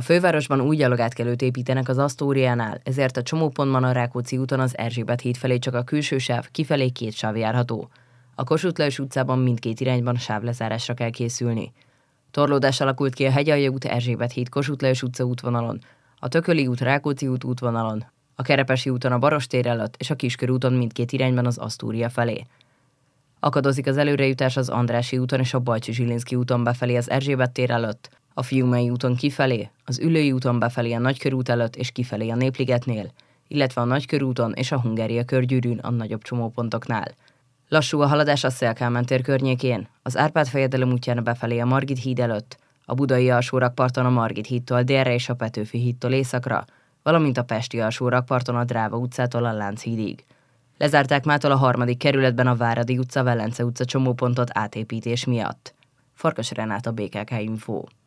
A fővárosban új gyalogátkelőt építenek az Asztóriánál, ezért a csomópontban a Rákóczi úton az Erzsébet híd felé csak a külső sáv, kifelé 2 sáv járható. A Kossuth Lajos utcában mindkét irányban sávlezárásra kell készülni. Torlódás alakult ki a Hegyalja út, Erzsébet híd, Kossuth Lajos utca útvonalon, a Tököli út, Rákóczi út útvonalon, a Kerepesi úton a Barostér előtt és a Kiskörúton mindkét irányban az Asztúria felé. Akadozik az előrejutás az Andrássy úton és a Bajcsy-Zsilinszky úton befelé az Erzsébet tér előtt, a Fiumei úton kifelé, az Üllői úton befelé a Nagykörút előtt és kifelé a Népligetnél, illetve a Nagykörúton és a Hungária körgyűrűn a nagyobb csomópontoknál. Lassú a haladás a Széll-Kálmán tér környékén, az Árpád-fejedelem útján befelé a Margit híd előtt, a budai alsórakparton a Margit hídtól délre és a Petőfi hídtól északra, valamint a pesti alsórakparton a Dráva utcától a Lánchídig. Lezárták mától a 3. kerületben a Váradi utca, Velence utca csomópontot átépítés miatt. Farkas Renáta, BKK Info.